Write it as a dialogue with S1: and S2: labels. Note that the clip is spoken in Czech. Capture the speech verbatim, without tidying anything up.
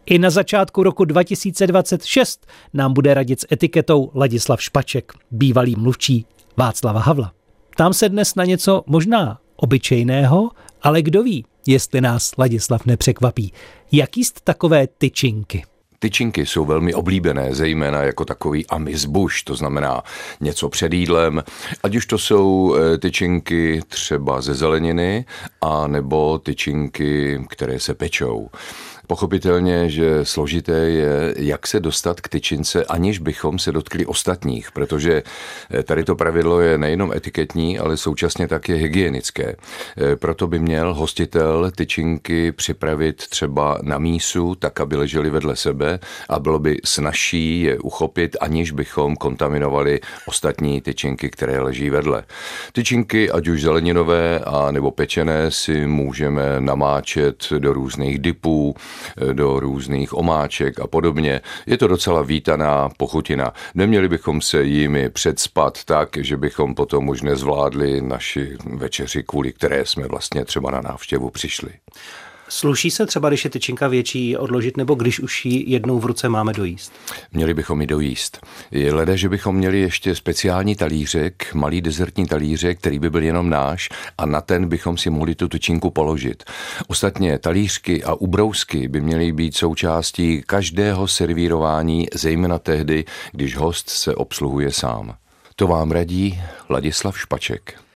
S1: I na začátku roku dva tisíce dvacet šest nám bude radit s etiketou Ladislav Špaček, bývalý mluvčí Václava Havla. Ptám se dnes na něco možná obyčejného, ale kdo ví, jestli nás Ladislav nepřekvapí. Jak jíst takové tyčinky?
S2: Tyčinky jsou velmi oblíbené, zejména jako takový amuse-bouche, to znamená něco před jídlem, ať už to jsou tyčinky třeba ze zeleniny, a nebo tyčinky, které se pečou. Pochopitelně, že složité je, jak se dostat k tyčince, aniž bychom se dotkli ostatních, protože tady to pravidlo je nejenom etiketní, ale současně také hygienické. Proto by měl hostitel tyčinky připravit třeba na mísu, tak, aby ležely vedle sebe a bylo by snazší je uchopit, aniž bychom kontaminovali ostatní tyčinky, které leží vedle. Tyčinky, ať už zeleninové a nebo pečené, si můžeme namáčet do různých dipů, do různých omáček a podobně. Je to docela vítaná pochutina. Neměli bychom se jimi předspat tak, že bychom potom už nezvládli naši večeři, kvůli které jsme vlastně třeba na návštěvu přišli.
S1: Sluší se třeba, když je tyčinka větší, odložit, nebo když už ji jednou v ruce máme dojíst?
S2: Měli bychom ji dojíst. Je leda, že bychom měli ještě speciální talířek, malý dezertní talířek, který by byl jenom náš, a na ten bychom si mohli tu tyčinku položit. Ostatně talířky a ubrousky by měly být součástí každého servírování, zejména tehdy, když host se obsluhuje sám. To vám radí Ladislav Špaček.